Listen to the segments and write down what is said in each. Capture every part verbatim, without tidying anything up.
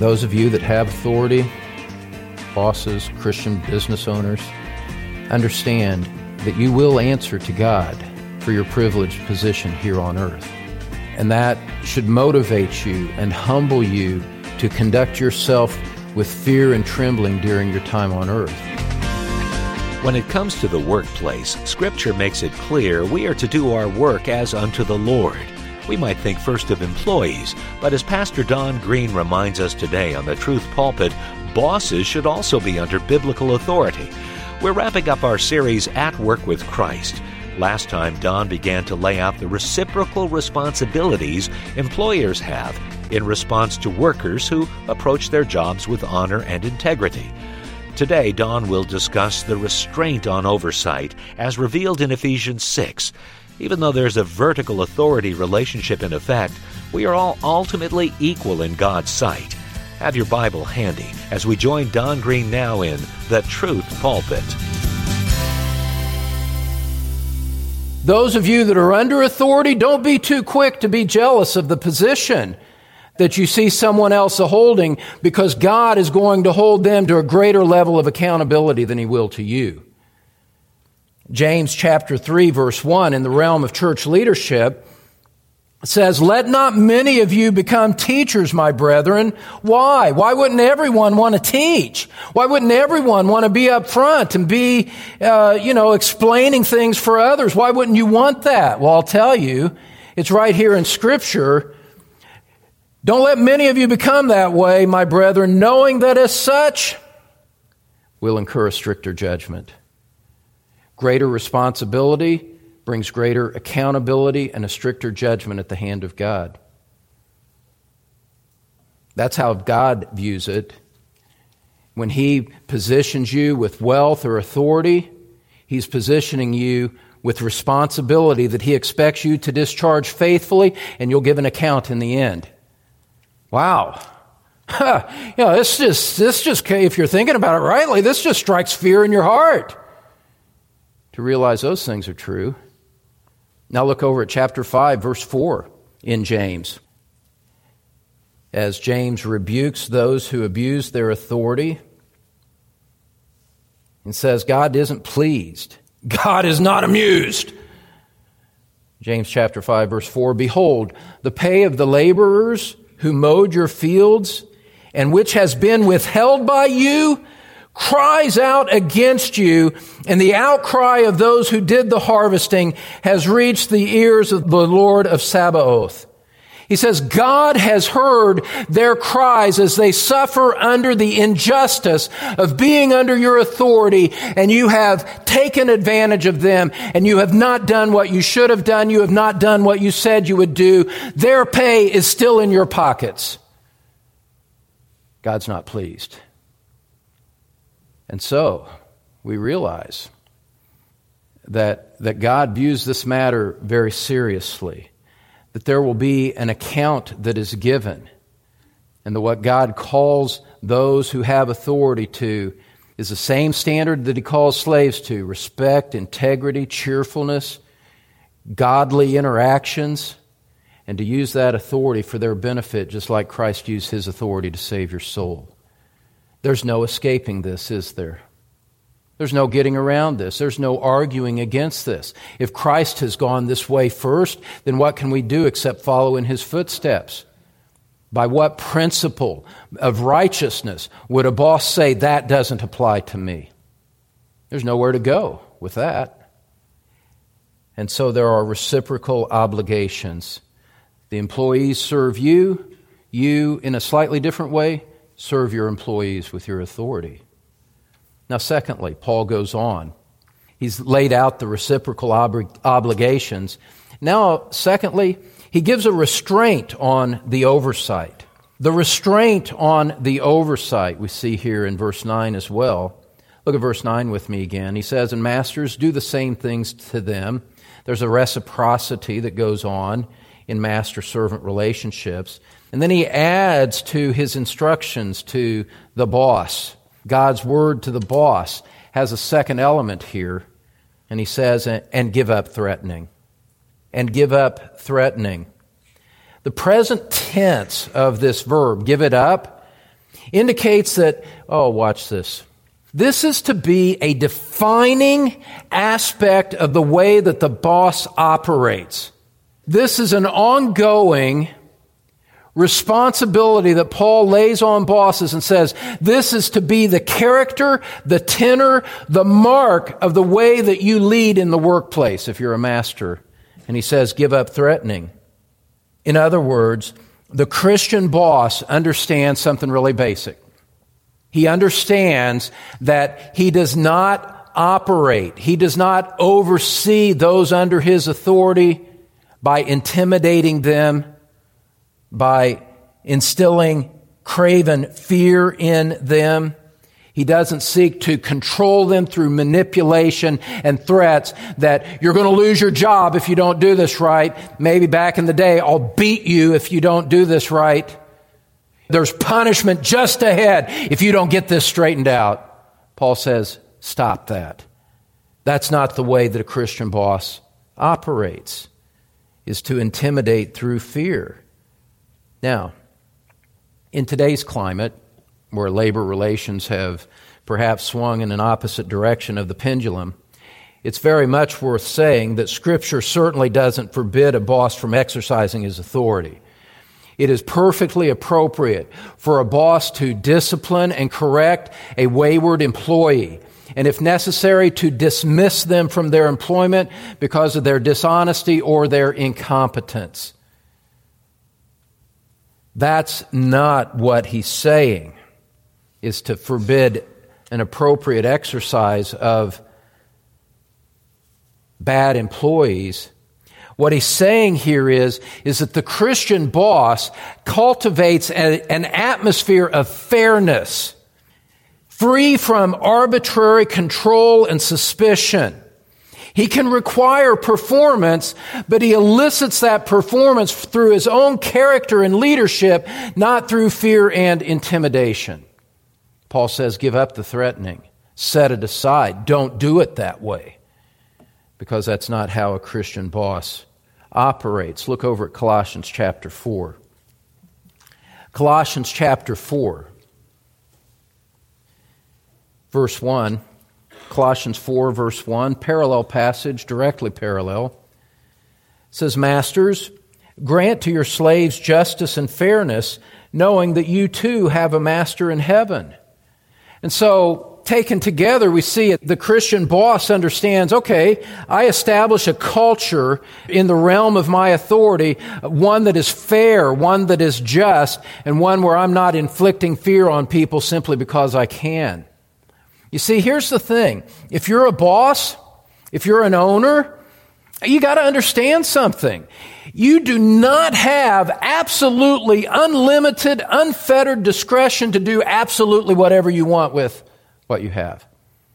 Those of you that have authority, bosses, Christian business owners, understand that you will answer to God for your privileged position here on earth. And that should motivate you and humble you to conduct yourself with fear and trembling during your time on earth. When it comes to the workplace, Scripture makes it clear we are to do our work as unto the Lord. We might think first of employees, but as Pastor Don Green reminds us today on the Truth Pulpit, bosses should also be under biblical authority. We're wrapping up our series, At Work with Christ. Last time, Don began to lay out the reciprocal responsibilities employers have in response to workers who approach their jobs with honor and integrity. Today, Don will discuss the restraint on oversight as revealed in Ephesians six. Even though there's a vertical authority relationship in effect, we are all ultimately equal in God's sight. Have your Bible handy as we join Don Green now in The Truth Pulpit. Those of you that are under authority, don't be too quick to be jealous of the position that you see someone else holding, because God is going to hold them to a greater level of accountability than He will to you. James chapter three, verse one, in the realm of church leadership, says, "Let not many of you become teachers, my brethren." Why? Why wouldn't everyone want to teach? Why wouldn't everyone want to be up front and be, uh, you know, explaining things for others? Why wouldn't you want that? Well, I'll tell you, it's right here in Scripture. "Don't let many of you become that way, my brethren, knowing that as such we'll incur a stricter judgment." Greater responsibility brings greater accountability and a stricter judgment at the hand of God. That's how God views it. When He positions you with wealth or authority, He's positioning you with responsibility that He expects you to discharge faithfully, and you'll give an account in the end. Wow. Huh. You know, this just, this just, if you're thinking about it rightly, this just strikes fear in your heart to realize those things are true. Now look over at chapter five, verse four in James. As James rebukes those who abuse their authority and says, God isn't pleased. God is not amused. James chapter five, verse four, "Behold, the pay of the laborers who mowed your fields and which has been withheld by you cries out against you, and the outcry of those who did the harvesting has reached the ears of the Lord of Sabaoth." He says, God has heard their cries as they suffer under the injustice of being under your authority, and you have taken advantage of them, and you have not done what you should have done. You have not done what you said you would do. Their pay is still in your pockets. God's not pleased. And so we realize that, that God views this matter very seriously, that there will be an account that is given, and that what God calls those who have authority to is the same standard that He calls slaves to: respect, integrity, cheerfulness, godly interactions, and to use that authority for their benefit, just like Christ used His authority to save your soul. There's no escaping this, is there? There's no getting around this. There's no arguing against this. If Christ has gone this way first, then what can we do except follow in His footsteps? By what principle of righteousness would a boss say, that doesn't apply to me? There's nowhere to go with that. And so there are reciprocal obligations. The employees serve you. You, in a slightly different way, serve your employees with your authority. Now, secondly, Paul goes on. He's laid out the reciprocal ob- obligations. Now, secondly, he gives a restraint on the oversight. The restraint on the oversight we see here in verse nine as well. Look at verse nine with me again. He says, "And masters, do the same things to them." There's a reciprocity that goes on in master-servant relationships. And then he adds to his instructions to the boss. God's word to the boss has a second element here. And he says, and give up threatening. And give up threatening. The present tense of this verb, give it up, indicates that, oh, watch this. This is to be a defining aspect of the way that the boss operates. This is an ongoing responsibility that Paul lays on bosses and says, this is to be the character, the tenor, the mark of the way that you lead in the workplace if you're a master. And he says, give up threatening. In other words, the Christian boss understands something really basic. He understands that he does not operate, he does not oversee those under his authority by intimidating them, by instilling craven fear in them. He doesn't seek to control them through manipulation and threats that you're going to lose your job if you don't do this right. Maybe back in the day, I'll beat you if you don't do this right. There's punishment just ahead if you don't get this straightened out. Paul says, stop that. That's not the way that a Christian boss operates, is to intimidate through fear. Now, in today's climate, where labor relations have perhaps swung in an opposite direction of the pendulum, it's very much worth saying that Scripture certainly doesn't forbid a boss from exercising his authority. It is perfectly appropriate for a boss to discipline and correct a wayward employee, and if necessary, to dismiss them from their employment because of their dishonesty or their incompetence. That's not what he's saying, is to forbid an appropriate exercise of bad employees. What he's saying here is, is that the Christian boss cultivates a, an atmosphere of fairness, free from arbitrary control and suspicion. He can require performance, but he elicits that performance through his own character and leadership, not through fear and intimidation. Paul says, give up the threatening. Set it aside. Don't do it that way, because that's not how a Christian boss operates. Look over at Colossians chapter four. Colossians chapter four, verse one. Colossians four, verse one, parallel passage, directly parallel. It says, Masters, grant to your slaves justice and fairness, knowing that you too have a master in heaven. And so, taken together, we see the Christian boss understands, okay, I establish a culture in the realm of my authority, one that is fair, one that is just, and one where I'm not inflicting fear on people simply because I can. You see, here's the thing. If you're a boss, if you're an owner, you got to understand something. You do not have absolutely unlimited, unfettered discretion to do absolutely whatever you want with what you have.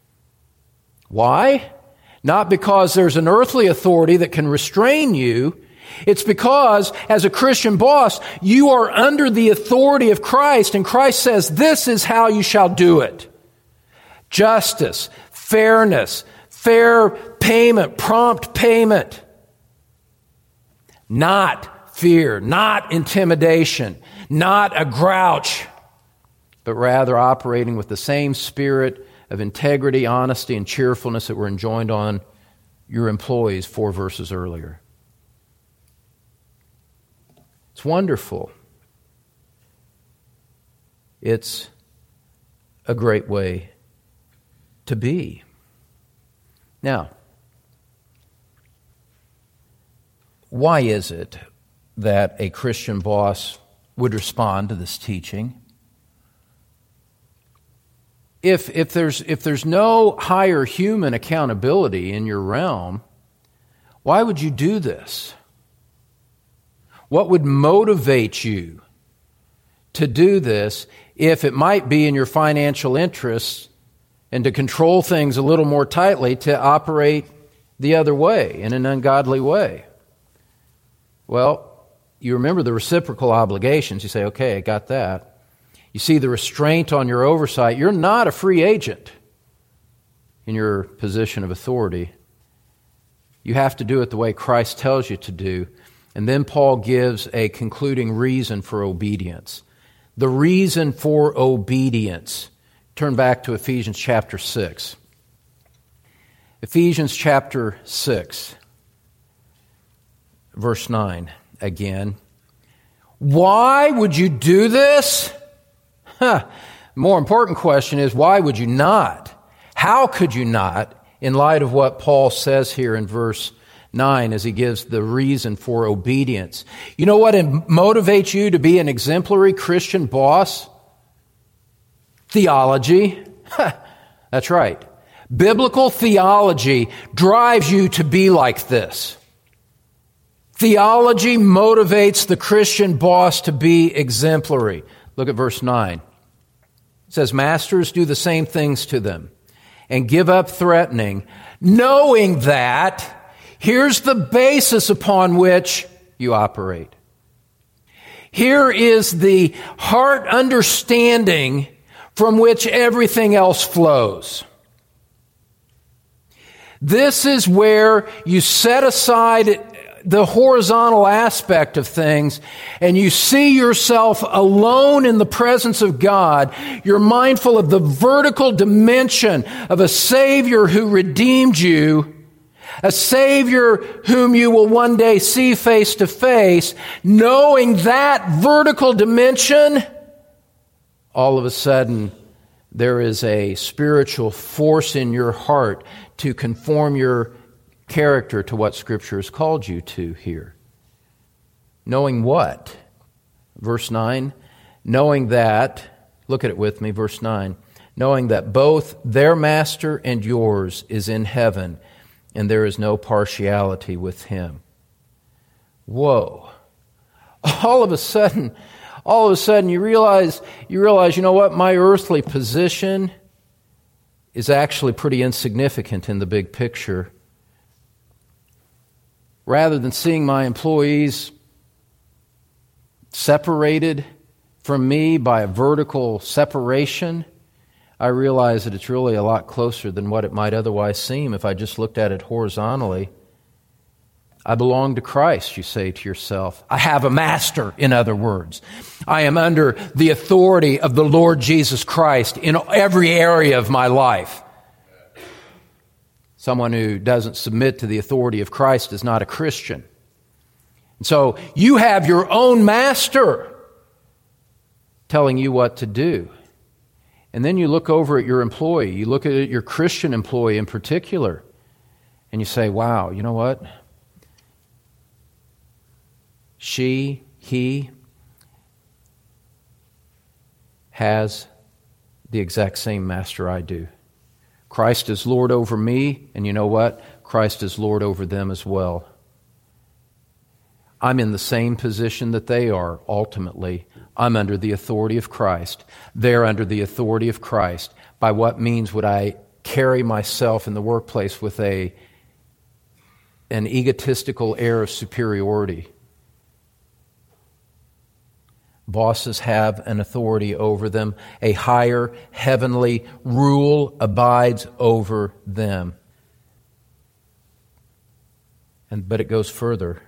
Why? Not because there's an earthly authority that can restrain you. It's because, as a Christian boss, you are under the authority of Christ, and Christ says, this is how you shall do it. Justice, fairness, fair payment, prompt payment. Not fear, not intimidation, not a grouch, but rather operating with the same spirit of integrity, honesty, and cheerfulness that were enjoined on your employees four verses earlier. It's wonderful. It's a great way to be. Now, why is it that a Christian boss would respond to this teaching? If, if, there's, if there's no higher human accountability in your realm, why would you do this? What would motivate you to do this if it might be in your financial interests and to control things a little more tightly to operate the other way, in an ungodly way? Well, you remember the reciprocal obligations. You say, okay, I got that. You see the restraint on your oversight. You're not a free agent in your position of authority. You have to do it the way Christ tells you to do. And then Paul gives a concluding reason for obedience. the reason for obedience. Turn back to Ephesians chapter six. Ephesians chapter six, verse nine again. Why would you do this? Huh. More important question is, why would you not? How could you not, in light of what Paul says here in verse nine as he gives the reason for obedience? You know what motivates you to be an exemplary Christian boss? Theology. That's right. Biblical theology drives you to be like this. Theology motivates the Christian boss to be exemplary. Look at verse nine. It says, "Masters, do the same things to them, and give up threatening, knowing that," here's the basis upon which you operate. Here is the heart understanding from which everything else flows. This is where you set aside the horizontal aspect of things and you see yourself alone in the presence of God. You're mindful of the vertical dimension of a Savior who redeemed you, a Savior whom you will one day see face to face. Knowing that vertical dimension, all of a sudden there is a spiritual force in your heart to conform your character to what Scripture has called you to here. Knowing what? Verse nine, knowing that, look at it with me, verse nine, knowing that both their master and yours is in heaven, and there is no partiality with him. Whoa. All of a sudden, all of a sudden you realize, you realize, you know what, my earthly position is actually pretty insignificant in the big picture. Rather than seeing my employees separated from me by a vertical separation, I realize that it's really a lot closer than what it might otherwise seem if I just looked at it horizontally. I belong to Christ, you say to yourself. I have a master, in other words. I am under the authority of the Lord Jesus Christ in every area of my life. Someone who doesn't submit to the authority of Christ is not a Christian. And so you have your own master telling you what to do. And then you look over at your employee. You look at your Christian employee in particular. And you say, wow, you know what? She, he has the exact same master I do. Christ is Lord over me, and you know what? Christ is Lord over them as well. I'm in the same position that they are, ultimately. I'm under the authority of Christ. They're under the authority of Christ. By what means would I carry myself in the workplace with a an egotistical air of superiority? Bosses have an authority over them. A higher heavenly rule abides over them. And but it goes further.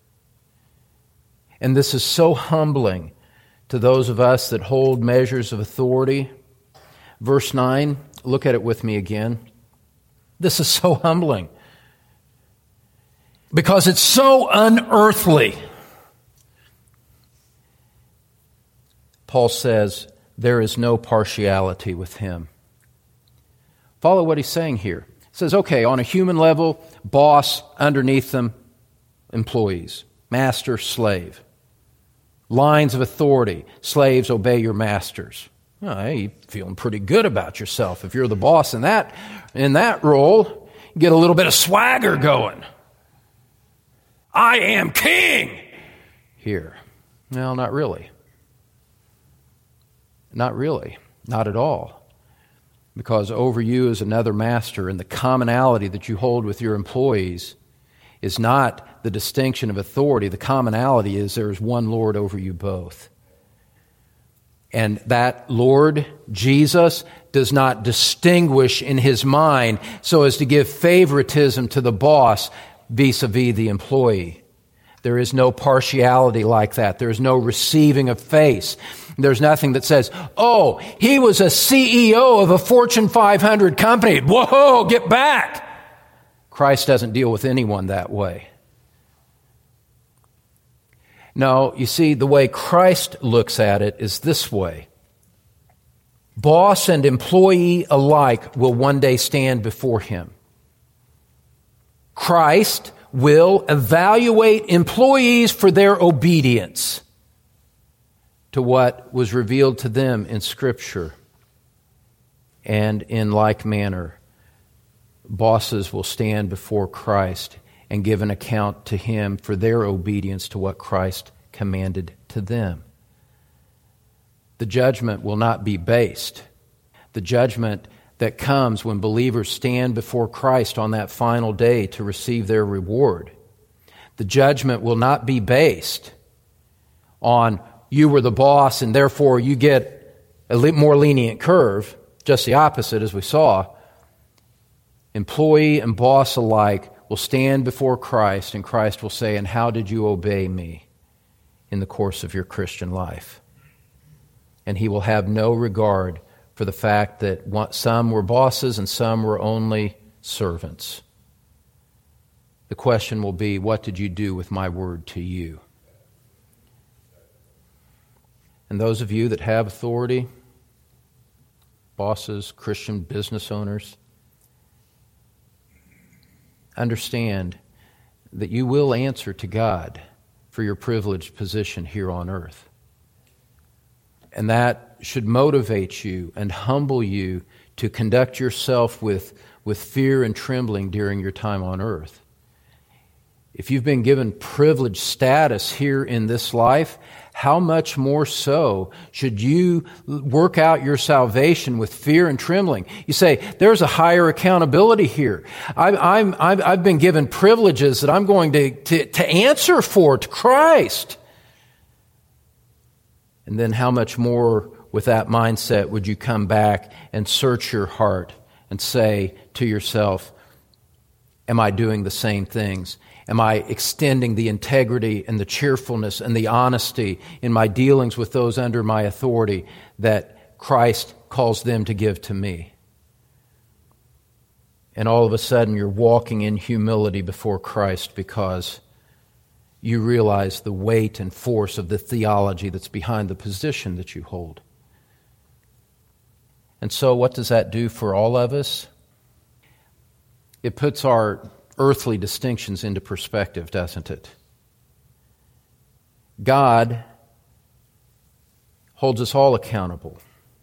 And this is so humbling to those of us that hold measures of authority. Verse nine, look at it with me again. This is so humbling because it's so unearthly. Paul says, there is no partiality with him. Follow what he's saying here. He says, okay, on a human level, boss, underneath them, employees, master, slave. Lines of authority, slaves, obey your masters. Oh, hey, you're feeling pretty good about yourself. If you're the boss in that, in that role, you get a little bit of swagger going. I am king here. Well, not really. Not really. Not at all. Because over you is another master, and the commonality that you hold with your employees is not the distinction of authority. The commonality is there is one Lord over you both. And that Lord, Jesus, does not distinguish in his mind so as to give favoritism to the boss vis-a-vis the employee. There is no partiality like that. There is no receiving of face. There's nothing that says, oh, he was a C E O of a Fortune five hundred company. Whoa, get back. Christ doesn't deal with anyone that way. No, you see, the way Christ looks at it is this way. Boss and employee alike will one day stand before him. Christ will evaluate employees for their obedience to what was revealed to them in Scripture. And in like manner, bosses will stand before Christ and give an account to Him for their obedience to what Christ commanded to them. The judgment will not be based. The judgment that comes when believers stand before Christ on that final day to receive their reward. The judgment will not be based on you were the boss and therefore you get a more lenient curve, just the opposite as we saw. Employee and boss alike will stand before Christ and Christ will say, and how did you obey me in the course of your Christian life? And He will have no regard for the fact that some were bosses and some were only servants. The question will be, what did you do with my word to you? And those of you that have authority, bosses, Christian business owners, understand that you will answer to God for your privileged position here on earth. And that should motivate you and humble you to conduct yourself with, with fear and trembling during your time on earth. If you've been given privileged status here in this life, how much more so should you work out your salvation with fear and trembling? You say, there's a higher accountability here. I'm, I'm, I've, I've been given privileges that I'm going to, to, to answer for to Christ. And then how much more with that mindset would you come back and search your heart and say to yourself, am I doing the same things? Am I extending the integrity and the cheerfulness and the honesty in my dealings with those under my authority that Christ calls them to give to me? And all of a sudden you're walking in humility before Christ because you realize the weight and force of the theology that's behind the position that you hold. And so what does that do for all of us? It puts our earthly distinctions into perspective, doesn't it? God holds us all accountable.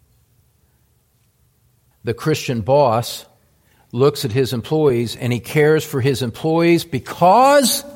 The Christian boss looks at his employees and he cares for his employees because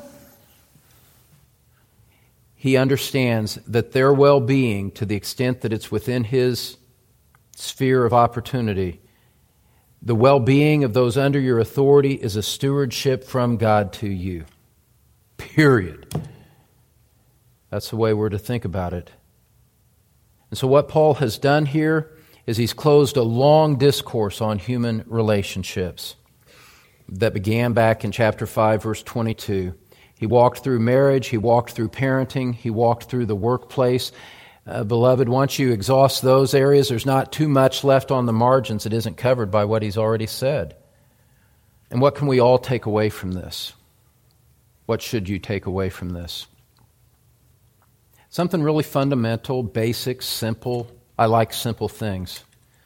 he understands that their well-being, to the extent that it's within his sphere of opportunity, the well-being of those under your authority is a stewardship from God to you. Period. That's the way we're to think about it. And so what Paul has done here is he's closed a long discourse on human relationships that began back in chapter five, verse twenty-two. He walked through marriage, he walked through parenting, he walked through the workplace. Uh, beloved, once you exhaust those areas, there's not too much left on the margins that isn't covered by what he's already said. And what can we all take away from this? What should you take away from this? Something really fundamental, basic, simple. I like simple things.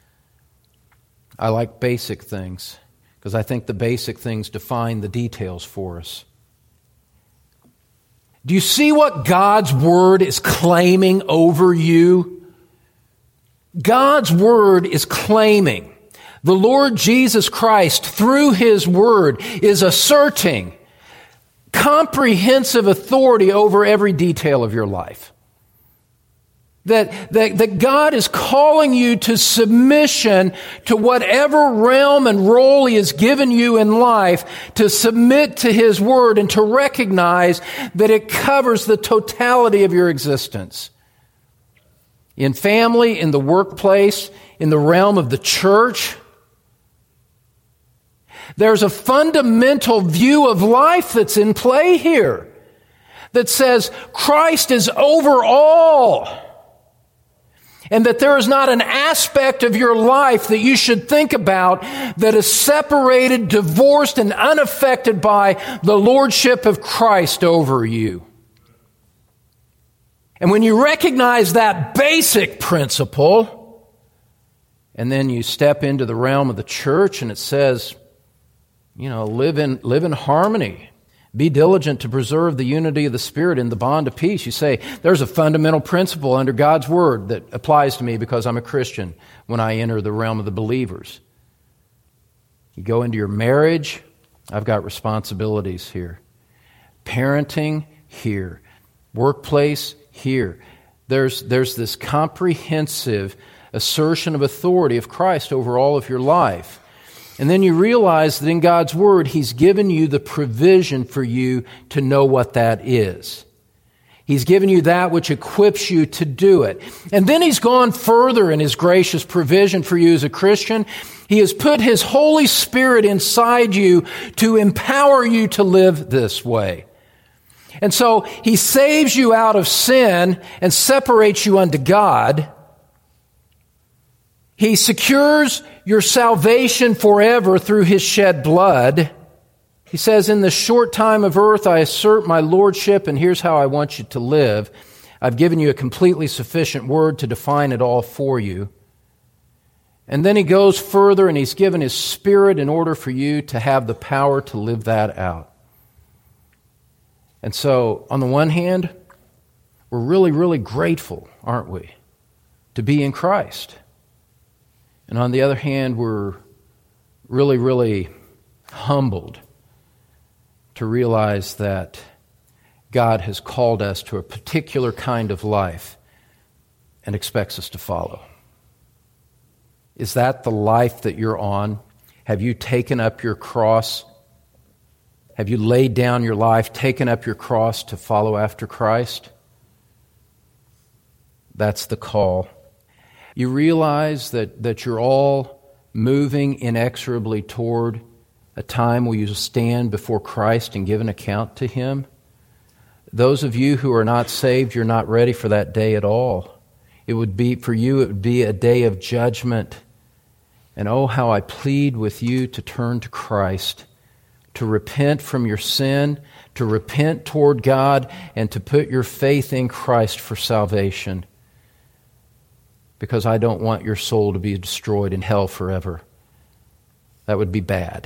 I like basic things because I think the basic things define the details for us. Do you see what God's Word is claiming over you? God's Word is claiming. The Lord Jesus Christ, through His Word, is asserting comprehensive authority over every detail of your life. That, that, that God is calling you to submission to whatever realm and role He has given you in life, to submit to His Word and to recognize that it covers the totality of your existence. In family, in the workplace, in the realm of the church, there's a fundamental view of life that's in play here. that says Christ is over all, and that there is not an aspect of your life that you should think about that is separated, divorced, and unaffected by the lordship of Christ over you. And when you recognize that basic principle, and then you step into the realm of the church and it says, you know, live in, live in harmony. Be diligent to preserve the unity of the Spirit in the bond of peace. You say, there's a fundamental principle under God's Word that applies to me because I'm a Christian when I enter the realm of the believers. You go into your marriage, I've got responsibilities here. Parenting, here. Workplace, here. There's, there's this comprehensive assertion of authority of Christ over all of your life. And then you realize that in God's Word, He's given you the provision for you to know what that is. He's given you that which equips you to do it. And then He's gone further in His gracious provision for you as a Christian. He has put His Holy Spirit inside you to empower you to live this way. And so He saves you out of sin and separates you unto God. He secures your salvation forever through His shed blood. He says, in the short time of earth, I assert my lordship, and here's how I want you to live. I've given you a completely sufficient word to define it all for you. And then He goes further, and He's given His Spirit in order for you to have the power to live that out. And so, on the one hand, we're really, really grateful, aren't we, to be in Christ. And on the other hand, we're really, really humbled to realize that God has called us to a particular kind of life and expects us to follow. Is that the life that you're on? Have you taken up your cross? Have you laid down your life, taken up your cross to follow after Christ? That's the call. You realize that, that you're all moving inexorably toward a time where you stand before Christ and give an account to Him. Those of you who are not saved, you're not ready for that day at all. It would be, for you, it would be a day of judgment. And oh, how I plead with you to turn to Christ, to repent from your sin, to repent toward God, and to put your faith in Christ for salvation. Because I don't want your soul to be destroyed in hell forever. That would be bad.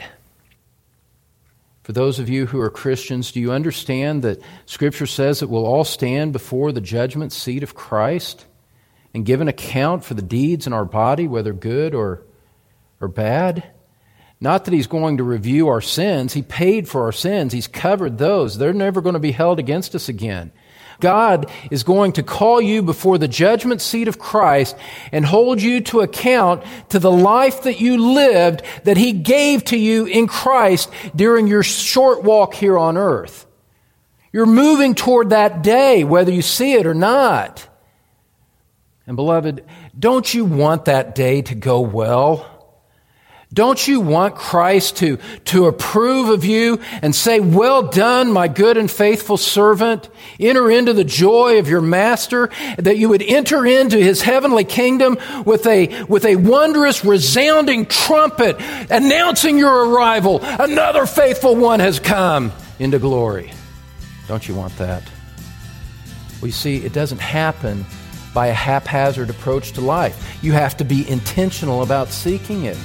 For those of you who are Christians, do you understand that Scripture says that we'll all stand before the judgment seat of Christ and give an account for the deeds in our body, whether good or, or bad? Not that He's going to review our sins. He paid for our sins. He's covered those. They're never going to be held against us again. God is going to call you before the judgment seat of Christ and hold you to account to the life that you lived, that He gave to you in Christ during your short walk here on earth. You're moving toward that day, whether you see it or not. And beloved, don't you want that day to go well? Don't you want Christ to, to approve of you and say, well done, my good and faithful servant. Enter into the joy of your master, that you would enter into His heavenly kingdom with a, with a wondrous, resounding trumpet announcing your arrival. Another faithful one has come into glory. Don't you want that? Well, you see, it doesn't happen by a haphazard approach to life. You have to be intentional about seeking it.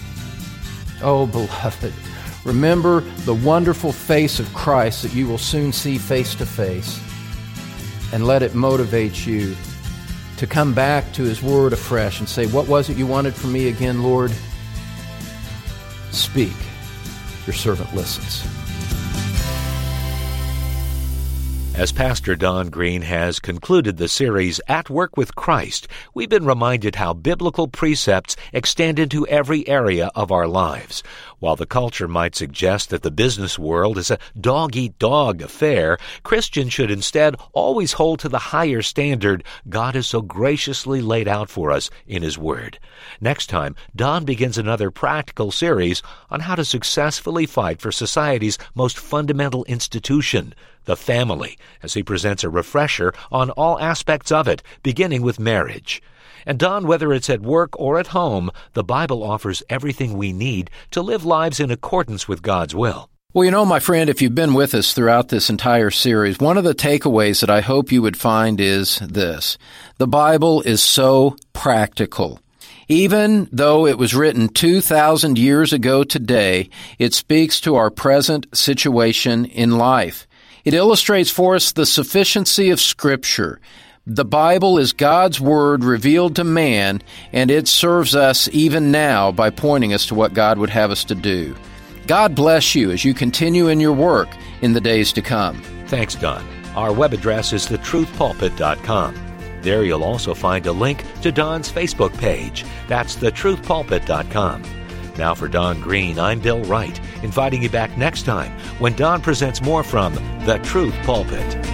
Oh, beloved, remember the wonderful face of Christ that you will soon see face to face, and let it motivate you to come back to His Word afresh and say, what was it you wanted from me again, Lord? Speak. Your servant listens. As Pastor Don Green has concluded the series, At Work with Christ, we've been reminded how biblical precepts extend into every area of our lives. While the culture might suggest that the business world is a dog-eat-dog affair, Christians should instead always hold to the higher standard God has so graciously laid out for us in His Word. Next time, Don begins another practical series on how to successfully fight for society's most fundamental institution, the family, as he presents a refresher on all aspects of it, beginning with marriage. And Don, whether it's at work or at home, the Bible offers everything we need to live lives in accordance with God's will. Well, you know, my friend, if you've been with us throughout this entire series, one of the takeaways that I hope you would find is this. The Bible is so practical. Even though it was written two thousand years ago today, it speaks to our present situation in life. It illustrates for us the sufficiency of Scripture. The Bible is God's Word revealed to man, and it serves us even now by pointing us to what God would have us to do. God bless you as you continue in your work in the days to come. Thanks, Don. Our web address is the truth pulpit dot com. There you'll also find a link to Don's Facebook page. That's the truth pulpit dot com. Now for Don Green, I'm Bill Wright, inviting you back next time when Don presents more from The Truth Pulpit.